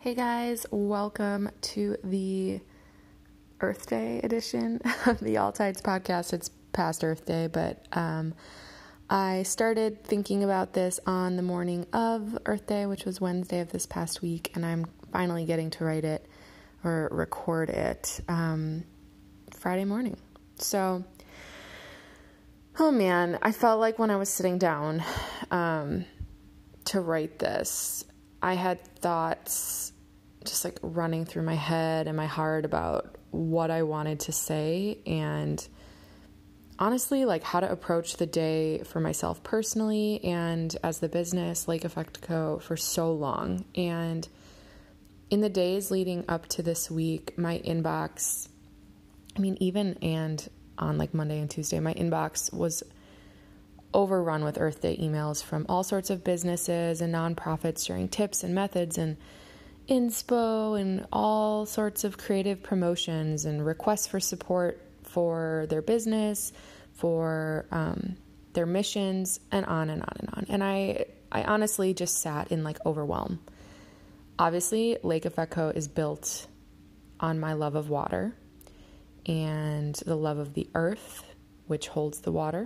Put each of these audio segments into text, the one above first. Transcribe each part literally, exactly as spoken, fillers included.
Hey guys, welcome to the Earth Day edition of the All Tides podcast. It's past Earth Day, but um, I started thinking about this on the morning of Earth Day, which was Wednesday of this past week, and I'm finally getting to write it or record it um, Friday morning. So, oh man, I felt like when I was sitting down um, to write this, I had thoughts just like running through my head and my heart about what I wanted to say and honestly like how to approach the day for myself personally and as the business Lake Effect Co. for so long. And in the days leading up to this week, my inbox, I mean, even and on like Monday and Tuesday, my inbox was overrun with Earth Day emails from all sorts of businesses and nonprofits sharing tips and methods and inspo and all sorts of creative promotions and requests for support for their business, for um, their missions, and on and on and on. And I, I honestly just sat in like overwhelm. Obviously, Lake Effect Co. is built on my love of water and the love of the earth, which holds the water,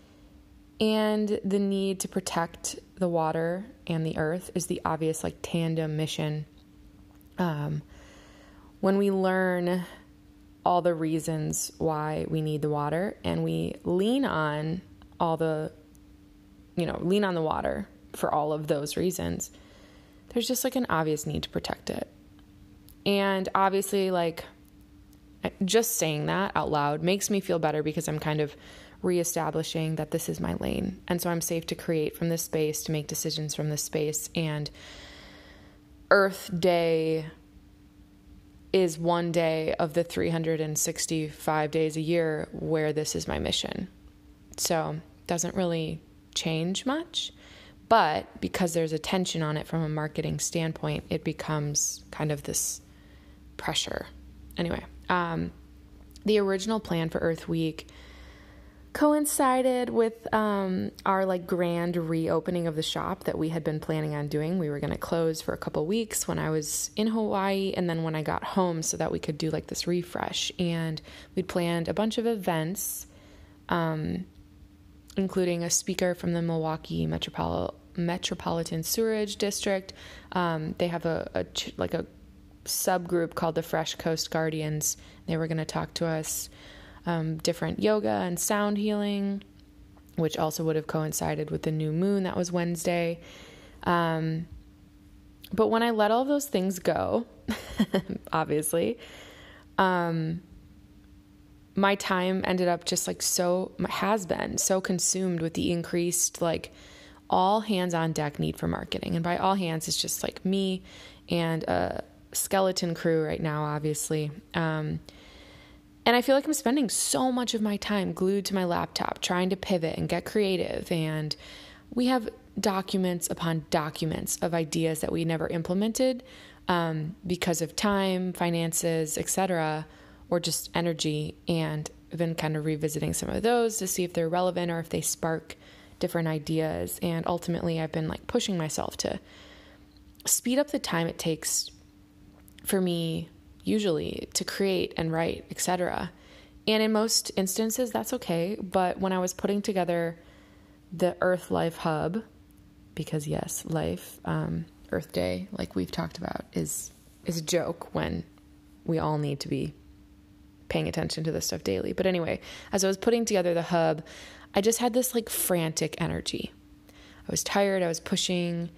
and the need to protect the water and the earth is the obvious like tandem mission. Um, when we learn all the reasons why we need the water and we lean on all the, you know, lean on the water for all of those reasons, there's just like an obvious need to protect it. And obviously, like, just saying that out loud makes me feel better because I'm kind of reestablishing that this is my lane. And so I'm safe to create from this space, to make decisions from this space. And Earth Day is one day of the three hundred sixty-five days a year where this is my mission. So it doesn't really change much, but because there's a tension on it from a marketing standpoint, it becomes kind of this pressure. Anyway, um, the original plan for Earth Week coincided with um, our like grand reopening of the shop that we had been planning on doing. We were going to close for a couple weeks when I was in Hawaii and then when I got home so that we could do like this refresh. And we'd planned a bunch of events, um, including a speaker from the Milwaukee Metropol- Metropolitan Sewerage District. Um, they have a, a like a subgroup called the Fresh Coast Guardians. They were going to talk to us Um, different yoga and sound healing, which also would have coincided with the new moon that was Wednesday. Um, but when I let all those things go, obviously, um, my time ended up just like so, has been so consumed with the increased, like all hands on deck need for marketing. And by all hands, it's just like me and a skeleton crew right now, obviously. Um, And I feel like I'm spending so much of my time glued to my laptop trying to pivot and get creative. And we have documents upon documents of ideas that we never implemented um, because of time, finances, et cetera, or just energy. And I've been kind of revisiting some of those to see if they're relevant or if they spark different ideas. And ultimately, I've been like pushing myself to speed up the time it takes for me usually to create and write, et cetera. And in most instances, that's okay. But when I was putting together the Earth Life Hub, because yes, life, um, Earth Day, like we've talked about, is is a joke when we all need to be paying attention to this stuff daily. But anyway, as I was putting together the hub, I just had this like frantic energy. I was tired. I was pushing.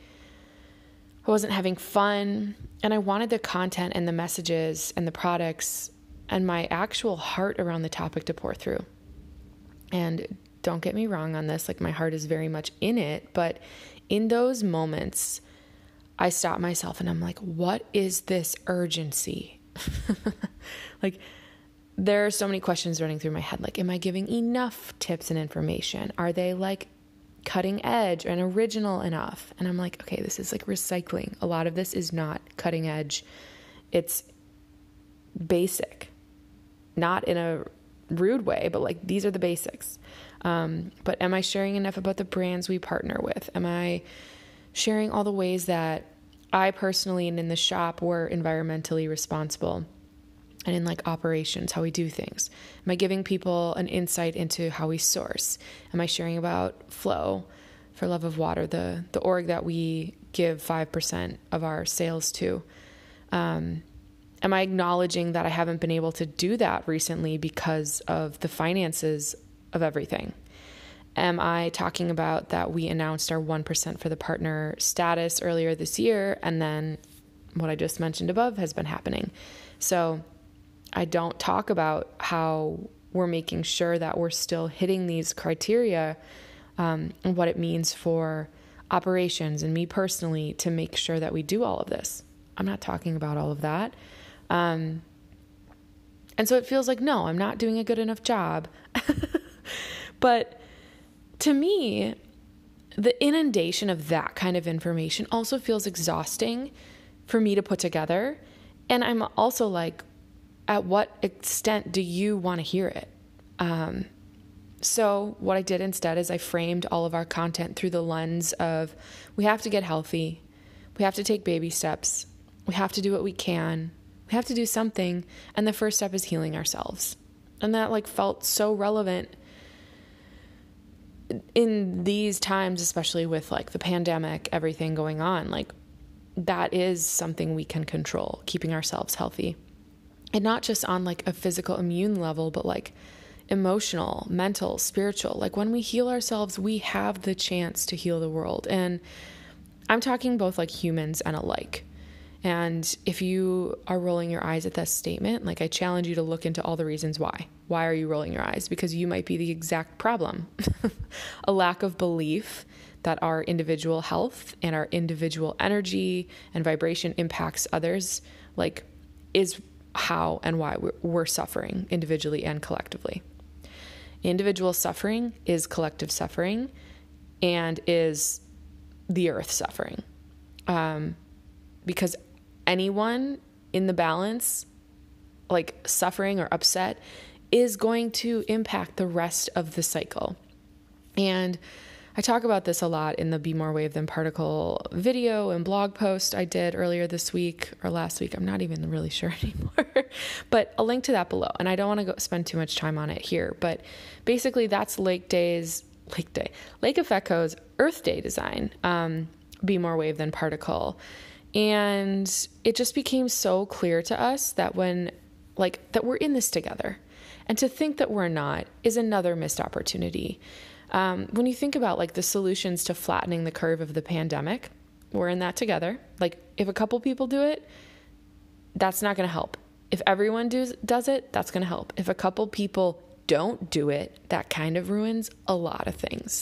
I wasn't having fun, and I wanted the content and the messages and the products and my actual heart around the topic to pour through. And don't get me wrong on this, like my heart is very much in it, but in those moments, I stop myself and I'm like, what is this urgency? Like, there are so many questions running through my head. Like, am I giving enough tips and information? Are they like cutting edge and original enough? And I'm like, okay, this is like recycling. A lot of this is not cutting edge. It's basic, not in a rude way, but like these are the basics. Um, but am I sharing enough about the brands we partner with? Am I sharing all the ways that I personally and in the shop, we're environmentally responsible. And in like operations, how we do things. Am I giving people an insight into how we source? Am I sharing about Flow, for love of water, the the org that we give five percent of our sales to? Um, am I acknowledging that I haven't been able to do that recently because of the finances of everything? Am I talking about that we announced our one percent for the partner status earlier this year, and then what I just mentioned above has been happening? So I don't talk about how we're making sure that we're still hitting these criteria, um, and what it means for operations and me personally to make sure that we do all of this. I'm not talking about all of that. Um, and so it feels like, no, I'm not doing a good enough job. But to me, the inundation of that kind of information also feels exhausting for me to put together. And I'm also like, at what extent do you want to hear it? Um, so what I did instead is I framed all of our content through the lens of, we have to get healthy. We have to take baby steps. We have to do what we can. We have to do something. And the first step is healing ourselves. And that like felt so relevant in these times, especially with like the pandemic, everything going on. Like that is something we can control, keeping ourselves healthy. And not just on like a physical immune level, but like emotional, mental, spiritual. Like when we heal ourselves, we have the chance to heal the world. And I'm talking both like humans and alike. And if you are rolling your eyes at that statement, like I challenge you to look into all the reasons why. Why are you rolling your eyes? Because you might be the exact problem. A lack of belief that our individual health and our individual energy and vibration impacts others, like is how and why we're suffering individually and collectively. Individual suffering is collective suffering and is the earth suffering. Um, because anyone in the balance, like suffering or upset, is going to impact the rest of the cycle. And I talk about this a lot in the Be More Wave Than Particle video and blog post I did earlier this week or last week. I'm not even really sure anymore, but I'll link to that below. And I don't want to go spend too much time on it here, but basically that's Lake Day's, Lake Day, Lake Effect Co.'s Earth Day design, um, Be More Wave Than Particle. And it just became so clear to us that when, like, that we're in this together. And to think that we're not is another missed opportunity. Um, when you think about like the solutions to flattening the curve of the pandemic, we're in that together. Like if a couple people do it, that's not going to help. If everyone does, does it, that's going to help. If a couple people don't do it, that kind of ruins a lot of things.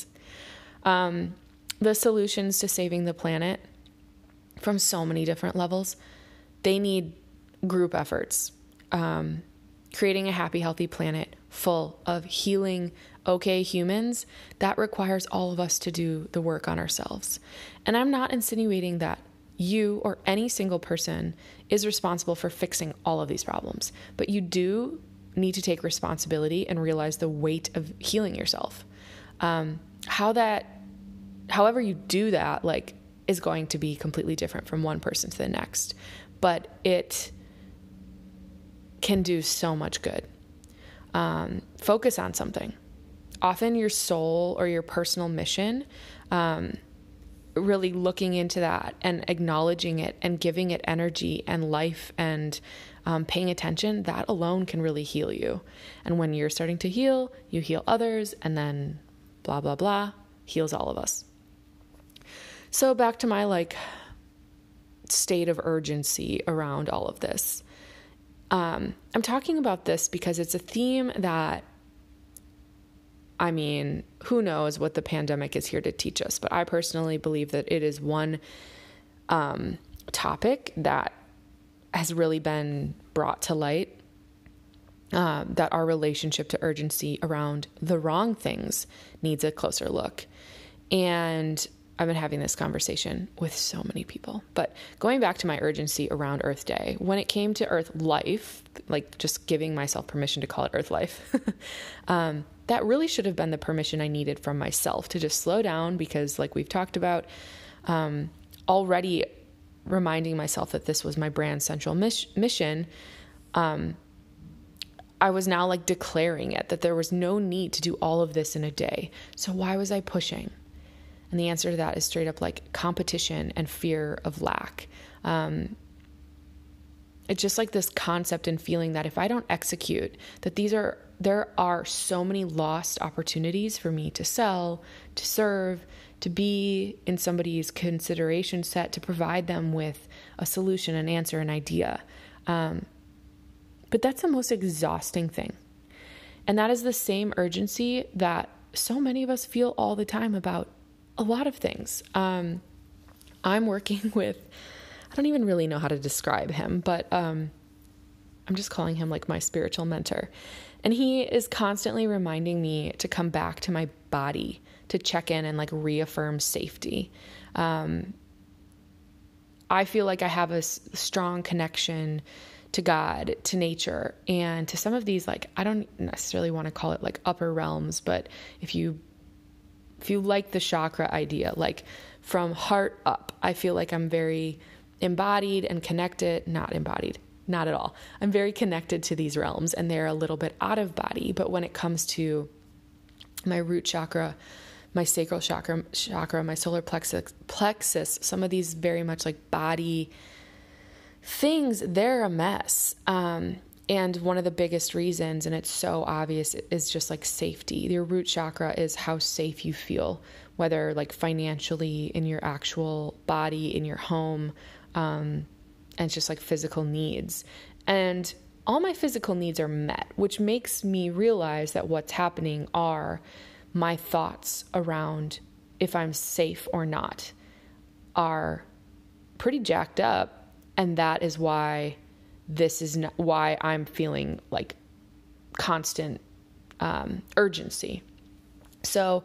Um, the solutions to saving the planet from so many different levels, they need group efforts. Um, creating a happy, healthy planet full of healing, okay humans, that requires all of us to do the work on ourselves. And I'm not insinuating that you or any single person is responsible for fixing all of these problems, but you do need to take responsibility and realize the weight of healing yourself. Um, how that, however you do that, like, is going to be completely different from one person to the next, but it can do so much good. Um, focus on something. Often your soul or your personal mission, um, really looking into that and acknowledging it and giving it energy and life and um, paying attention, that alone can really heal you. And when you're starting to heal, you heal others, and then blah, blah, blah, heals all of us. So back to my like state of urgency around all of this. Um, I'm talking about this because it's a theme that, I mean, who knows what the pandemic is here to teach us, but I personally believe that it is one um, topic that has really been brought to light, uh, that our relationship to urgency around the wrong things needs a closer look. And I've been having this conversation with so many people, but going back to my urgency around Earth Day, when it came to Earth life, like just giving myself permission to call it Earth life, um, that really should have been the permission I needed from myself to just slow down, because like we've talked about, um, already reminding myself that this was my brand central mis- mission, um, I was now like declaring it, that there was no need to do all of this in a day. So why was I pushing? And the answer to that is straight up like competition and fear of lack. Um, it's just like this concept and feeling that if I don't execute, that these are, there are so many lost opportunities for me to sell, to serve, to be in somebody's consideration set, to provide them with a solution, an answer, an idea. Um, but that's the most exhausting thing. And that is the same urgency that so many of us feel all the time about a lot of things. Um, I'm working with, I don't even really know how to describe him, but um, I'm just calling him like my spiritual mentor. And he is constantly reminding me to come back to my body, to check in and like reaffirm safety. Um, I feel like I have a s- strong connection to God, to nature, and to some of these, like, I don't necessarily want to call it like upper realms, but if you, if you like the chakra idea, like from heart up, I feel like I'm very embodied and connected, not embodied, not at all. I'm very connected to these realms, and they're a little bit out of body. But when it comes to my root chakra, my sacral chakra, chakra, my solar plexus, plexus, some of these very much like body things, they're a mess. Um, and one of the biggest reasons, and it's so obvious, is just like safety. Your root chakra is how safe you feel, whether like financially, in your actual body, in your home, um, and it's just like physical needs. And all my physical needs are met, which makes me realize that what's happening are my thoughts around if I'm safe or not are pretty jacked up. And that is why this is not, why I'm feeling like constant um, urgency. So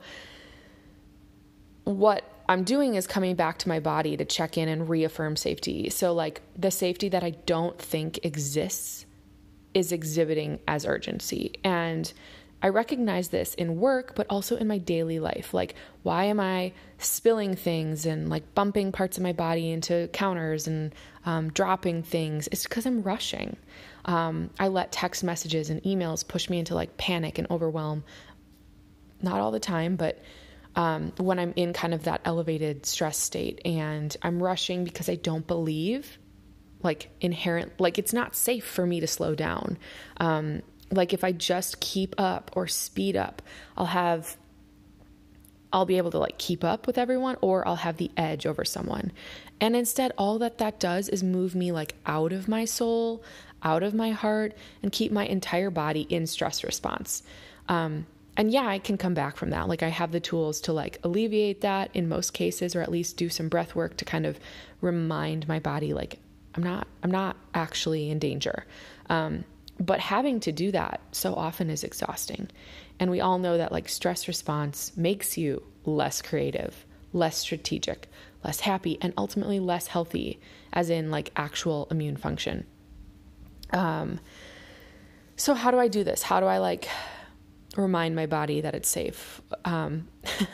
what I'm doing is coming back to my body to check in and reaffirm safety. So like the safety that I don't think exists is exhibiting as urgency. And I recognize this in work, but also in my daily life. Like, why am I spilling things and like bumping parts of my body into counters and um, dropping things? It's because I'm rushing. Um, I let text messages and emails push me into like panic and overwhelm. Not all the time, but um, when I'm in kind of that elevated stress state, and I'm rushing because I don't believe like inherent, like it's not safe for me to slow down. Um, Like if I just keep up or speed up, I'll have, I'll be able to like keep up with everyone, or I'll have the edge over someone. And instead, all that that does is move me like out of my soul, out of my heart, and keep my entire body in stress response. Um, and yeah, I can come back from that. Like I have the tools to like alleviate that in most cases, or at least do some breath work to kind of remind my body, like I'm not, I'm not actually in danger. Um, But having to do that so often is exhausting. And we all know that like stress response makes you less creative, less strategic, less happy, and ultimately less healthy, as in like actual immune function. Um, so how do I do this? How do I like remind my body that it's safe? Um,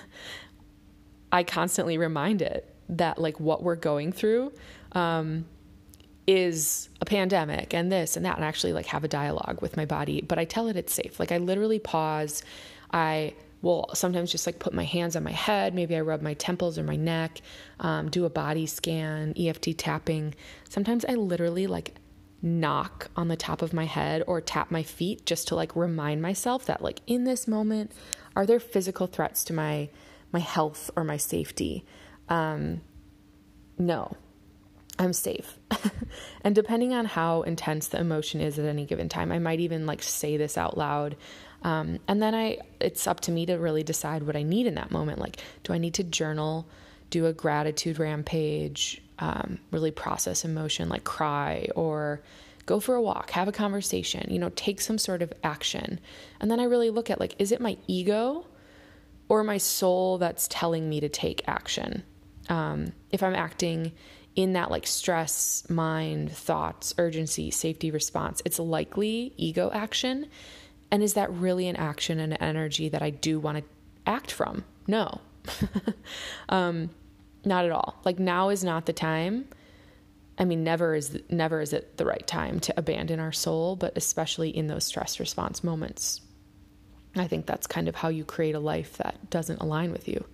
I constantly remind it that like what we're going through, um, is a pandemic and this and that, and actually like have a dialogue with my body, but I tell it it's safe. Like I literally pause. I will sometimes just like put my hands on my head. Maybe I rub my temples or my neck, um, do a body scan, E F T tapping. Sometimes I literally like knock on the top of my head or tap my feet just to like remind myself that like in this moment, are there physical threats to my, my health or my safety? Um, no. I'm safe. And depending on how intense the emotion is at any given time, I might even like say this out loud. Um, and then I, it's up to me to really decide what I need in that moment. Like, do I need to journal, do a gratitude rampage, um, really process emotion, like cry, or go for a walk, have a conversation, you know, take some sort of action. And then I really look at like, is it my ego or my soul that's telling me to take action? Um, if I'm acting in that like stress, mind, thoughts, urgency, safety response, it's likely ego action. And is that really an action and an energy that I do want to act from? No, um, not at all. Like now is not the time I mean, never is, never is it the right time to abandon our soul, but especially in those stress response moments. I think that's kind of how you create a life that doesn't align with you.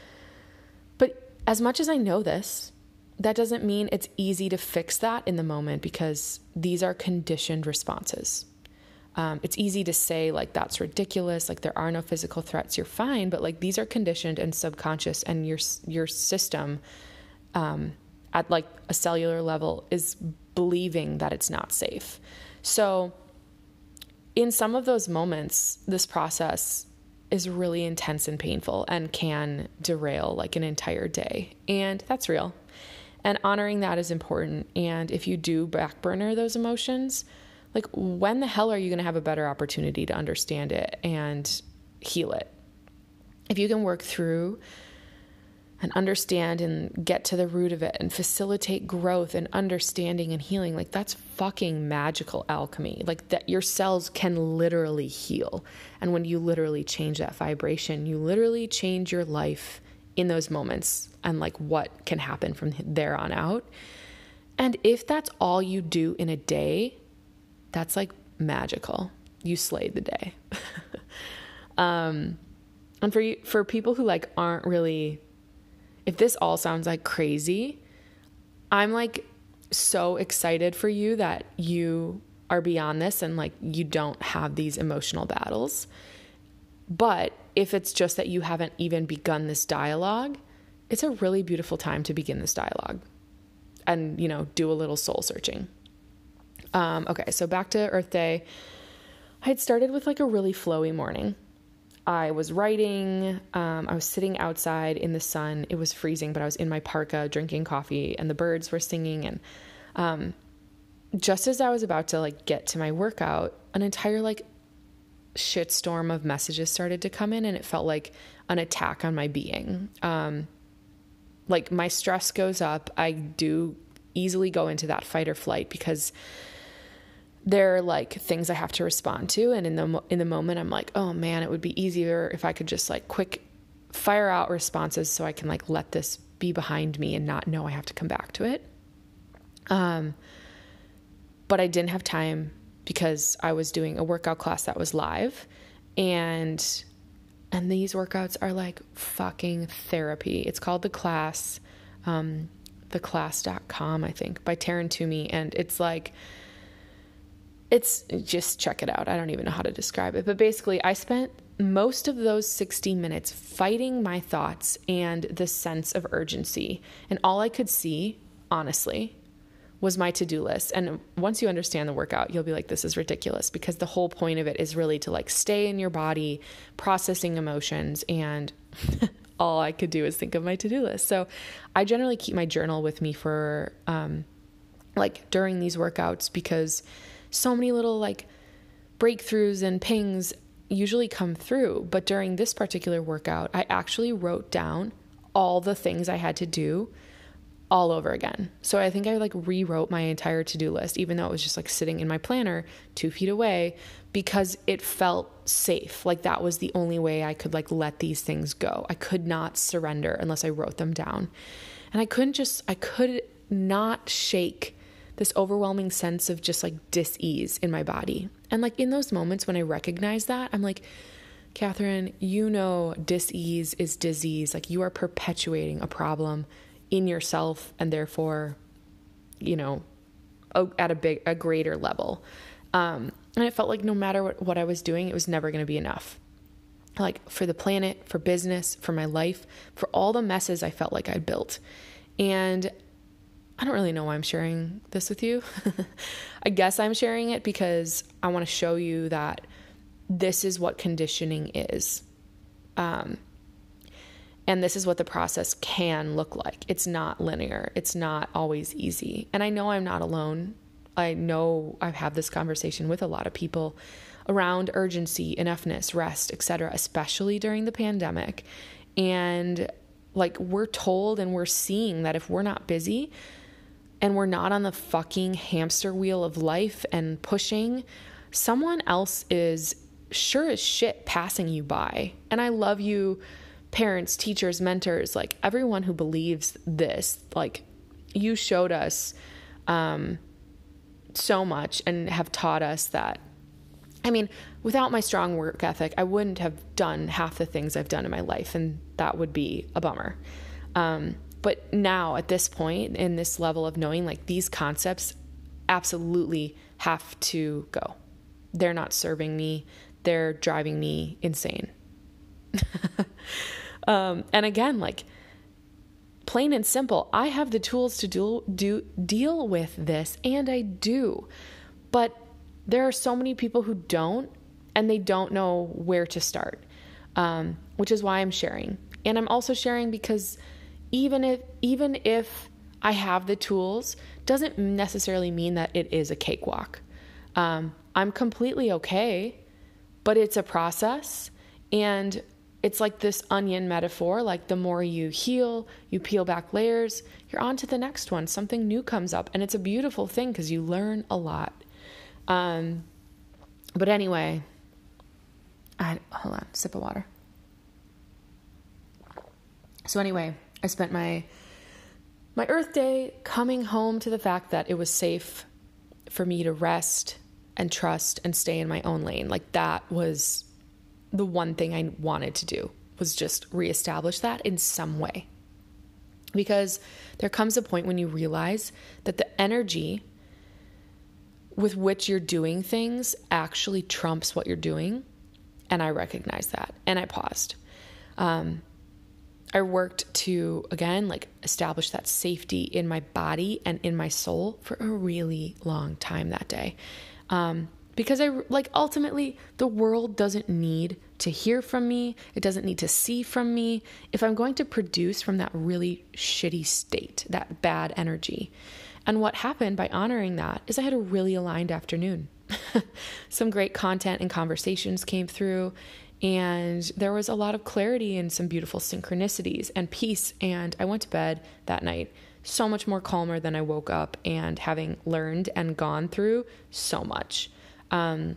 But as much as I know this, that doesn't mean it's easy to fix that in the moment, because these are conditioned responses. Um, it's easy to say like, that's ridiculous. Like, there are no physical threats. You're fine. But like, these are conditioned and subconscious, and your, your system, um, at like a cellular level is believing that it's not safe. So in some of those moments, this process is really intense and painful and can derail like an entire day. And that's real. And honoring that is important. And if you do back burner those emotions, like, when the hell are you going to have a better opportunity to understand it and heal it? If you can work through and understand and get to the root of it and facilitate growth and understanding and healing, like, that's fucking magical alchemy. Like, that your cells can literally heal. And when you literally change that vibration, you literally change your life in those moments and like what can happen from there on out. And if that's all you do in a day, that's like magical. You slayed the day. um, and for you, for people who like aren't really, if this all sounds like crazy, I'm like so excited for you that you are beyond this and like you don't have these emotional battles. But if it's just that you haven't even begun this dialogue, it's a really beautiful time to begin this dialogue and, you know, do a little soul searching. Um, okay, so back to Earth Day. I had started with like a really flowy morning. I was writing, um, I was sitting outside in the sun. It was freezing, but I was in my parka drinking coffee, and the birds were singing. And um, just as I was about to like get to my workout, an entire like shitstorm of messages started to come in, and it felt like an attack on my being. Um, like my stress goes up. I do easily go into that fight or flight because they're like things I have to respond to. And in the, in the moment, I'm like, oh man, it would be easier if I could just like quick fire out responses so I can like let this be behind me and not know I have to come back to it. Um, but I didn't have time because I was doing a workout class that was live, and, and these workouts are like fucking therapy. It's called The Class, um, the class dot com, I think, by Taryn Toomey. And it's like, It's just check it out. I don't even know how to describe it. But basically, I spent most of those sixty minutes fighting my thoughts and the sense of urgency. And all I could see, honestly, was my to-do list. And once you understand the workout, you'll be like, this is ridiculous, because the whole point of it is really to like stay in your body, processing emotions. And all I could do is think of my to-do list. So I generally keep my journal with me for um, like during these workouts, because so many little like breakthroughs and pings usually come through. But during this particular workout, I actually wrote down all the things I had to do all over again. So I think I like rewrote my entire to-do list, even though it was just like sitting in my planner two feet away, because it felt safe. Like that was the only way I could like let these things go. I could not surrender unless I wrote them down. And I couldn't just, I could not shake this overwhelming sense of just like dis-ease in my body. And like in those moments when I recognize that, I'm like, Catherine, you know, dis-ease is disease. Like you are perpetuating a problem in yourself, and therefore, you know, at a big, a greater level. Um, and it felt like no matter what, what I was doing, it was never going to be enough. Like for the planet, for business, for my life, for all the messes I felt like I'd built. And I don't really know why I'm sharing this with you. I guess I'm sharing it because I want to show you that this is what conditioning is. Um, and this is what the process can look like. It's not linear. It's not always easy. And I know I'm not alone. I know I've had this conversation with a lot of people around urgency, enoughness, rest, et cetera, especially during the pandemic. And like we're told and we're seeing that if we're not busy, and we're not on the fucking hamster wheel of life and pushing, someone else is sure as shit passing you by. And I love you, parents, teachers, mentors, like everyone who believes this. Like you showed us um, so much and have taught us that, I mean, without my strong work ethic, I wouldn't have done half the things I've done in my life, and that would be a bummer. Um, but now at this point, in this level of knowing, like, these concepts absolutely have to go. They're not serving me. They're driving me insane. um, and again, like, plain and simple, I have the tools to do, do deal with this, and I do. But there are so many people who don't, and they don't know where to start, um, which is why I'm sharing. And I'm also sharing because even if even if I have the tools, doesn't necessarily mean that it is a cakewalk. Um, I'm completely okay, but it's a process, and it's like this onion metaphor. Like, the more you heal, you peel back layers, you're on to the next one. Something new comes up, and it's a beautiful thing because you learn a lot. Um, but anyway, I, hold on, sip of water. So anyway, I spent my, my Earth Day coming home to the fact that it was safe for me to rest and trust and stay in my own lane. Like, that was the one thing I wanted to do, was just reestablish that in some way. Because there comes a point when you realize that the energy with which you're doing things actually trumps what you're doing. And I recognized that, and I paused. Um, I worked to, again, like, establish that safety in my body and in my soul for a really long time that day. Um, because I, like, ultimately the world doesn't need to hear from me. It doesn't need to see from me if I'm going to produce from that really shitty state, that bad energy. And what happened by honoring that is I had a really aligned afternoon. Some great content and conversations came through, and there was a lot of clarity and some beautiful synchronicities and peace. And I went to bed that night so much more calmer than I woke up, and having learned and gone through so much. Um,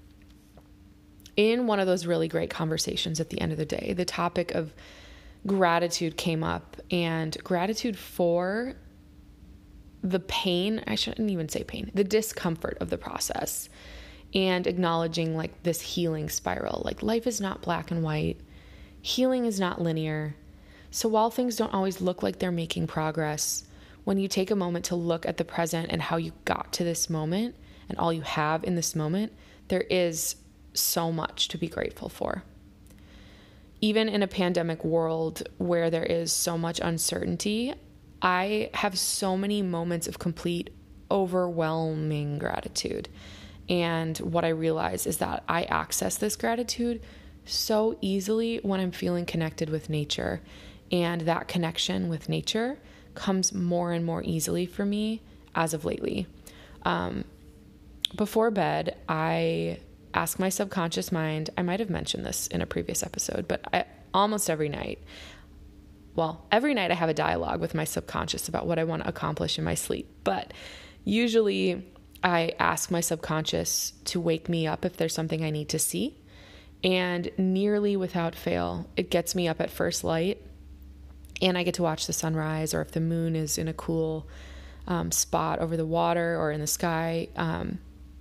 in one of those really great conversations at the end of the day, the topic of gratitude came up, and gratitude for the pain, I shouldn't even say pain, the discomfort of the process, and acknowledging, like, this healing spiral. Like, life is not black and white. Healing is not linear. So while things don't always look like they're making progress, when you take a moment to look at the present and how you got to this moment and all you have in this moment, there is so much to be grateful for. Even in a pandemic world where there is so much uncertainty, I have so many moments of complete, overwhelming gratitude. And what I realize is that I access this gratitude so easily when I'm feeling connected with nature. And that connection with nature comes more and more easily for me as of lately. Um, before bed, I ask my subconscious mind, I might have mentioned this in a previous episode, but I, almost every night, well, every night I have a dialogue with my subconscious about what I want to accomplish in my sleep. But usually I ask my subconscious to wake me up if there's something I need to see. And nearly without fail, it gets me up at first light, and I get to watch the sunrise, or if the moon is in a cool um, spot over the water or in the sky, um,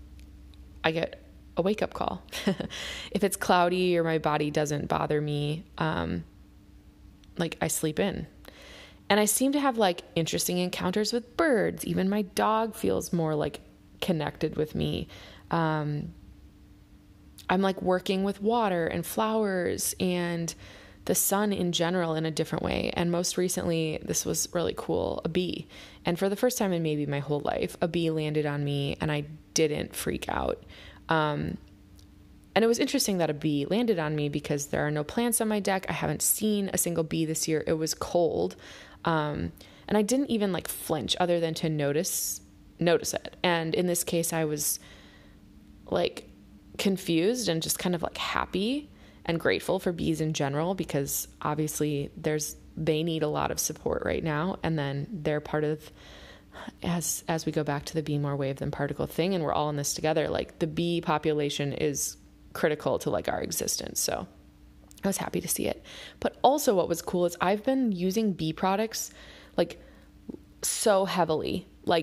I get a wake-up call. If it's cloudy or my body doesn't bother me, um, like, I sleep in. And I seem to have, like, interesting encounters with birds. Even my dog feels more, like, connected with me. Um, I'm, like, working with water and flowers and the sun in general in a different way. And most recently, this was really cool, a bee. And for the first time in maybe my whole life, a bee landed on me and I didn't freak out. Um, And it was interesting that a bee landed on me because there are no plants on my deck. I haven't seen a single bee this year. It was cold. Um, and I didn't even, like, flinch other than to notice, notice it. And in this case, I was, like, confused and just kind of, like, happy and grateful for bees in general, because obviously there's, they need a lot of support right now. And then they're part of, as, as we go back to the be more wave than particle thing, and we're all in this together, like, the bee population is critical to, like, our existence. So I was happy to see it. But also what was cool is I've been using bee products, like, so heavily. Like,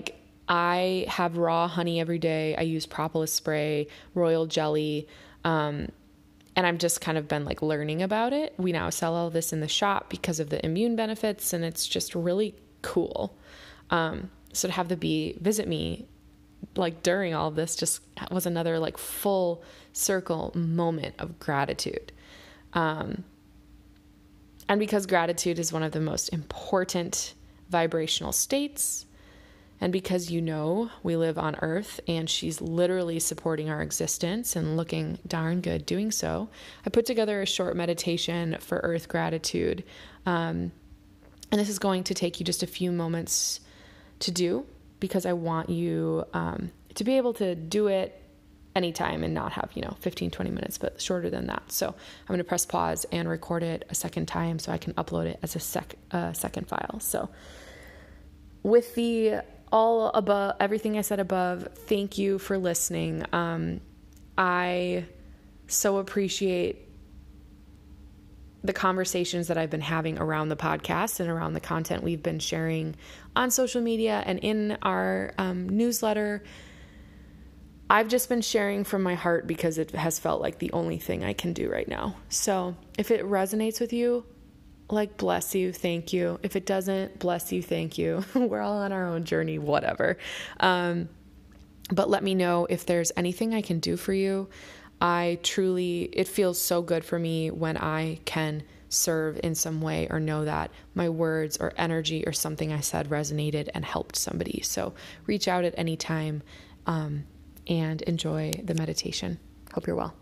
I have raw honey every day. I use propolis spray, royal jelly, um, and I've just kind of been like learning about it. We now sell all this in the shop because of the immune benefits, and it's just really cool. Um, so to have the bee visit me like during all of this just was another like full circle moment of gratitude. Um, and because gratitude is one of the most important vibrational states, and because, you know, we live on Earth and she's literally supporting our existence and looking darn good doing so, I put together a short meditation for Earth gratitude. Um, and this is going to take you just a few moments to do, because I want you um, to be able to do it anytime and not have, you know, fifteen, twenty minutes, but shorter than that. So I'm going to press pause and record it a second time so I can upload it as a sec- uh, second file. So with the all above, everything I said above, thank you for listening. Um, I so appreciate the conversations that I've been having around the podcast and around the content we've been sharing on social media and in our um, newsletter. I've just been sharing from my heart because it has felt like the only thing I can do right now. So if it resonates with you, like, bless you, thank you. If it doesn't, bless you, thank you. We're all on our own journey, whatever. Um, but let me know if there's anything I can do for you. I truly, it feels so good for me when I can serve in some way or know that my words or energy or something I said resonated and helped somebody. So reach out at any time um, and enjoy the meditation. Hope you're well.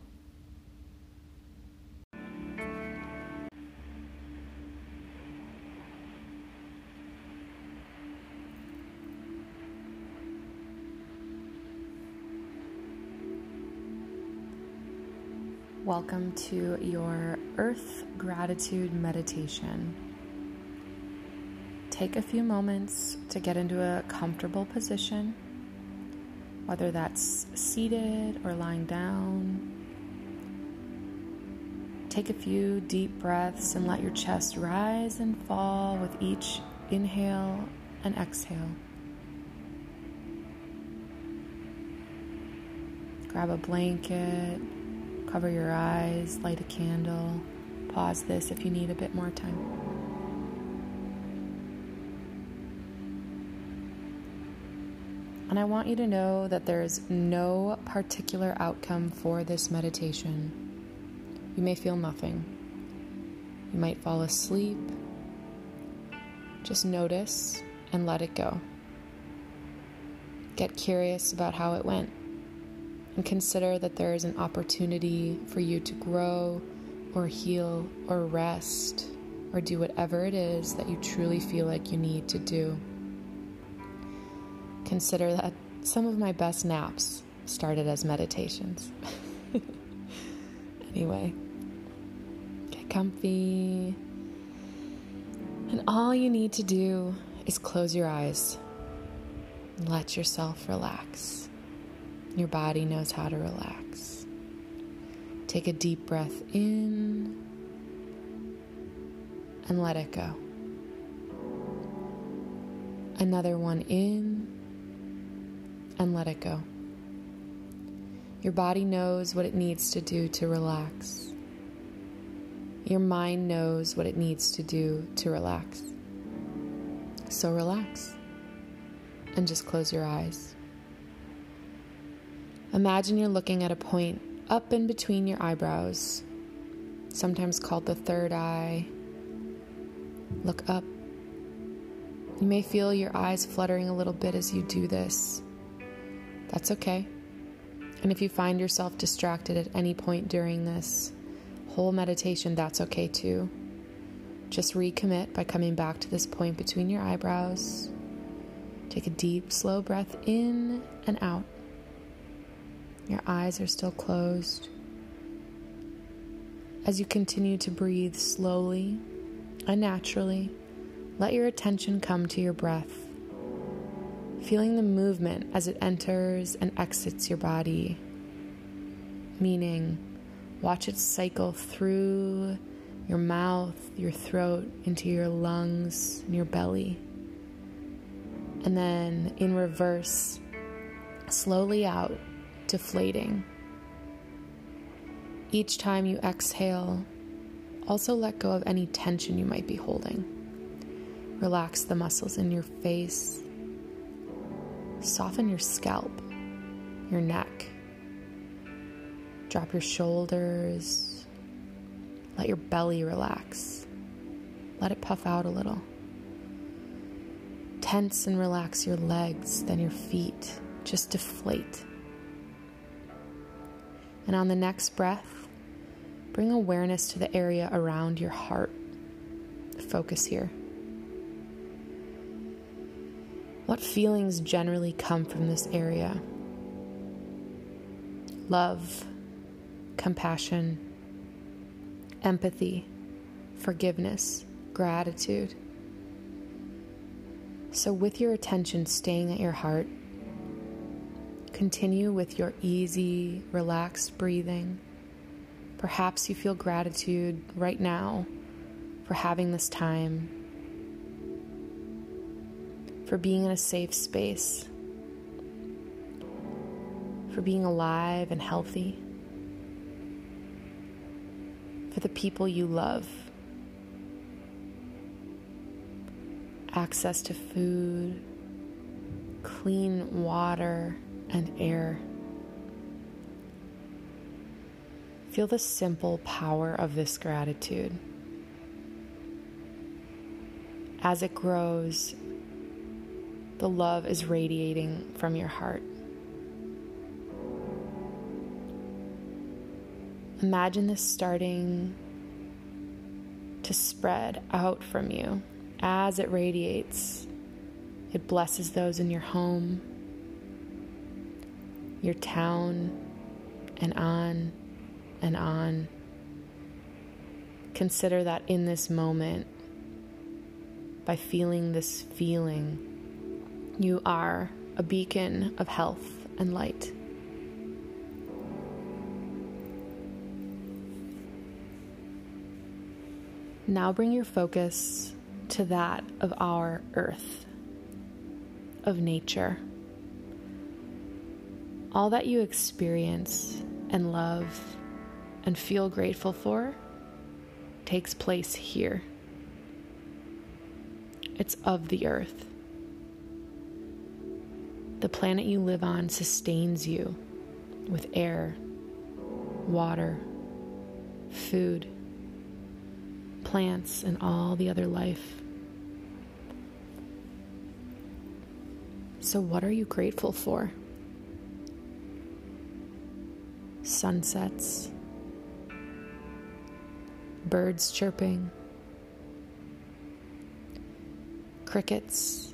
Welcome to your Earth Gratitude meditation. Take a few moments to get into a comfortable position, whether that's seated or lying down. Take a few deep breaths and let your chest rise and fall with each inhale and exhale. Grab a blanket. Cover your eyes, light a candle, pause this if you need a bit more time. And I want you to know that there is no particular outcome for this meditation. You may feel nothing. You might fall asleep. Just notice and let it go. Get curious about how it went. And consider that there is an opportunity for you to grow or heal or rest or do whatever it is that you truly feel like you need to do. Consider that some of my best naps started as meditations. Anyway, get comfy. And all you need to do is close your eyes and let yourself relax. Your body knows how to relax. Take a deep breath in and let it go. Another one in and let it go. Your body knows what it needs to do to relax. Your mind knows what it needs to do to relax. So relax and just close your eyes. Imagine you're looking at a point up in between your eyebrows, sometimes called the third eye. Look up. You may feel your eyes fluttering a little bit as you do this. That's okay. And if you find yourself distracted at any point during this whole meditation, that's okay too. Just recommit by coming back to this point between your eyebrows. Take a deep, slow breath in and out. Your eyes are still closed. As you continue to breathe slowly and naturally, let your attention come to your breath, feeling the movement as it enters and exits your body, meaning watch it cycle through your mouth, your throat, into your lungs and your belly, And then in reverse, slowly out, deflating. Each time you exhale, also let go of any tension you might be holding. Relax the muscles in your face. Soften your scalp, your neck. Drop your shoulders. Let your belly relax. Let it puff out a little. Tense and relax your legs, then your feet. Just deflate. And on the next breath, bring awareness to the area around your heart. Focus here. What feelings generally come from this area? Love, compassion, empathy, forgiveness, gratitude. So with your attention staying at your heart, continue with your easy, relaxed breathing. Perhaps you feel gratitude right now for having this time, for being in a safe space, for being alive and healthy, for the people you love, access to food, clean water and air. Feel the simple power of this gratitude. As it grows, the love is radiating from your heart. Imagine this starting to spread out from you. As it radiates, it blesses those in your home, your town, and on and on. Consider that in this moment, by feeling this feeling, you are a beacon of health and light. Now bring your focus to that of our earth, of nature. All that you experience and love and feel grateful for takes place here. It's of the earth. The planet you live on sustains you with air, water, food, plants, and all the other life. So what are you grateful for? Sunsets, birds chirping, crickets,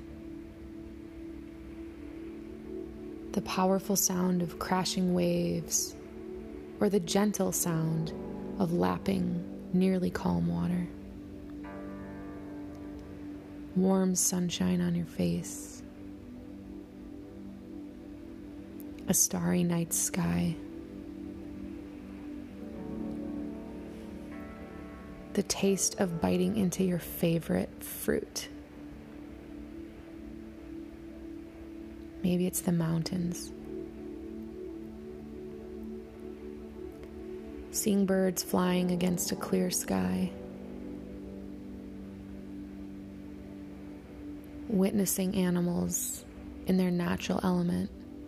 the powerful sound of crashing waves, or the gentle sound of lapping, nearly calm water. Warm sunshine on your face. A starry night sky. The taste of biting into your favorite fruit. Maybe it's the mountains. Seeing birds flying against a clear sky. Witnessing animals in their natural element.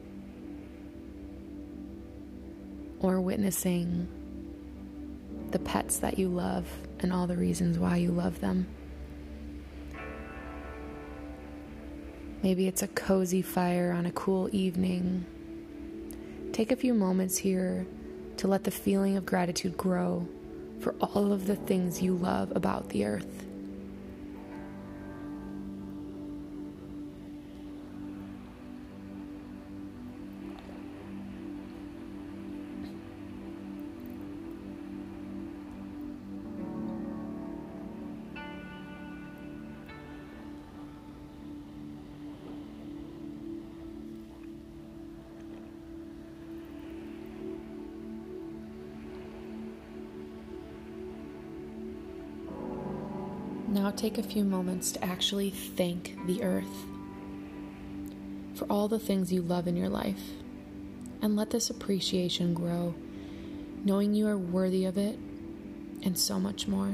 Or witnessing the pets that you love and all the reasons why you love them. Maybe it's a cozy fire on a cool evening. Take a few moments here to let the feeling of gratitude grow for all of the things you love about the earth. Now take a few moments to actually thank the earth. for all the things you love in your life. And let this appreciation grow, knowing you are worthy of it and so much more.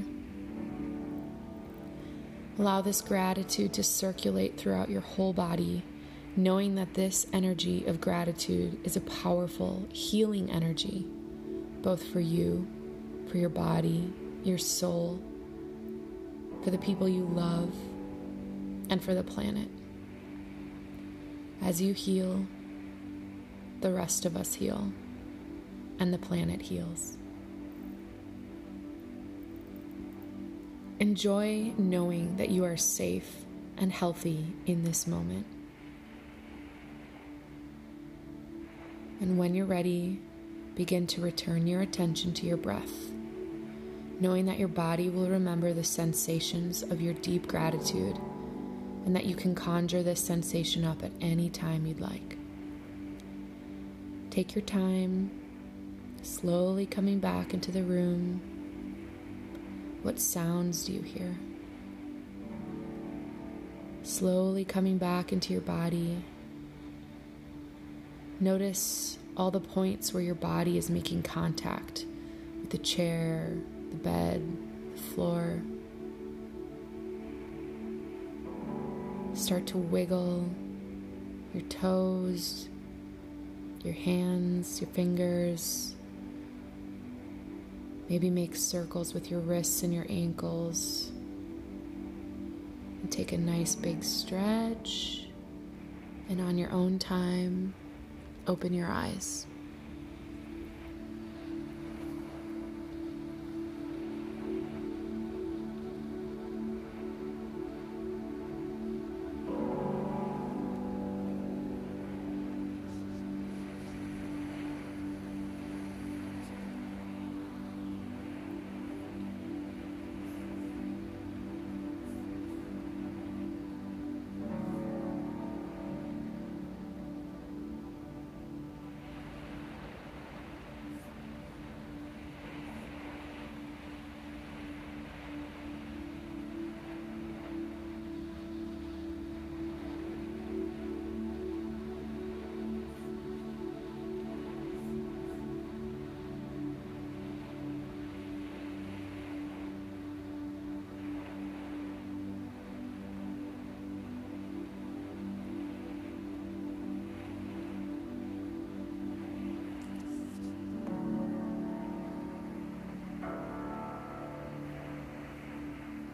Allow this gratitude to circulate throughout your whole body, knowing that this energy of gratitude is a powerful, healing energy, both for you, for your body, your soul, for the people you love, and for the planet. As you heal, the rest of us heal, and the planet heals. Enjoy knowing that you are safe and healthy in this moment. And when you're ready, begin to return your attention to your breath, knowing that your body will remember the sensations of your deep gratitude and that you can conjure this sensation up at any time you'd like. Take your time, slowly coming back into the room. What sounds do you hear? Slowly coming back into your body. Notice all the points where your body is making contact with the chair, the bed, the floor. Start to wiggle your toes, your hands, your fingers. Maybe make circles with your wrists and your ankles. And take a nice big stretch. And on your own time, open your eyes.